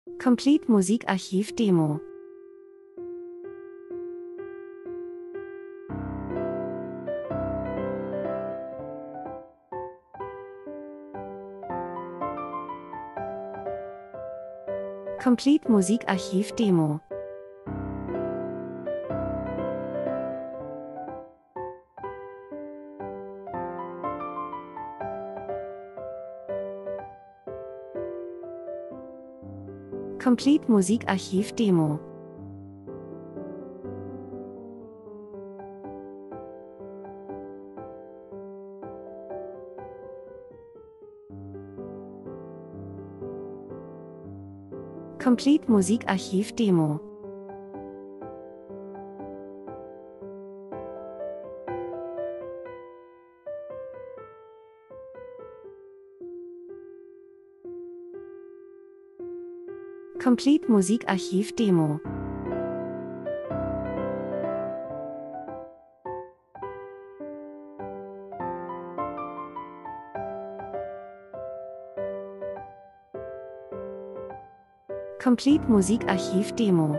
Complete Musikarchiv Demo. Complete Musikarchiv Demo. Complete Musikarchiv Demo. Complete Musikarchiv Demo. Complete Musikarchiv Demo. Complete Musikarchiv Demo.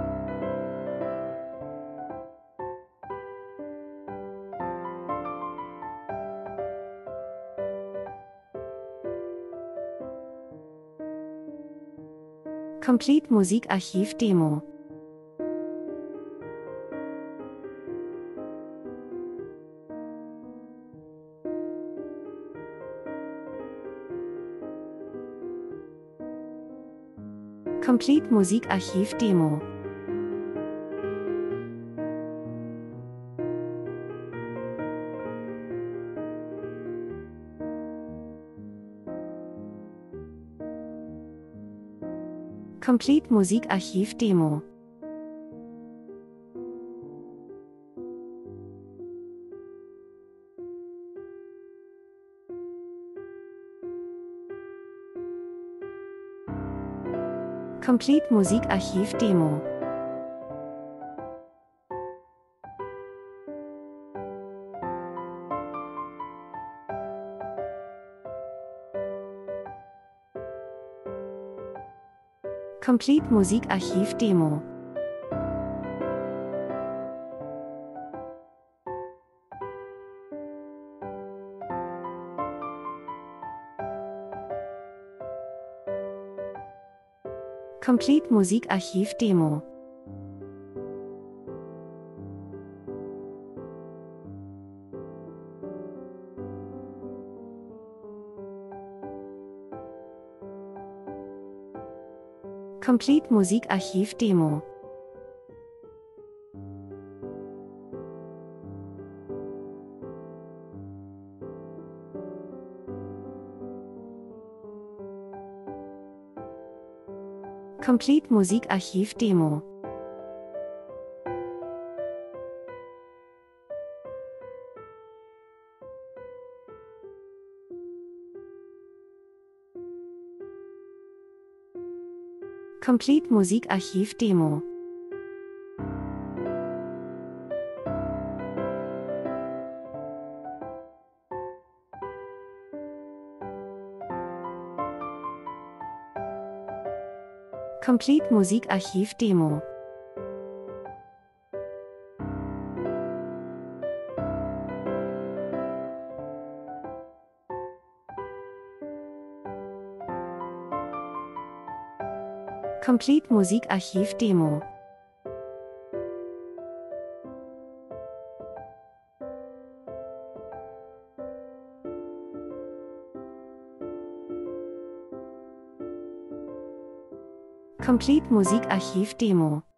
Complete Musikarchiv Demo. Complete Musikarchiv Demo. Complete Musikarchiv Demo. Complete Musikarchiv Demo. Complete Musikarchiv Demo. Complete Musikarchiv Demo. Complete Musikarchiv Demo. Complete Musikarchiv Demo. Complete Musikarchiv Demo. Complete Musikarchiv Demo. Complete Musikarchiv Demo. Complete Musikarchiv Demo.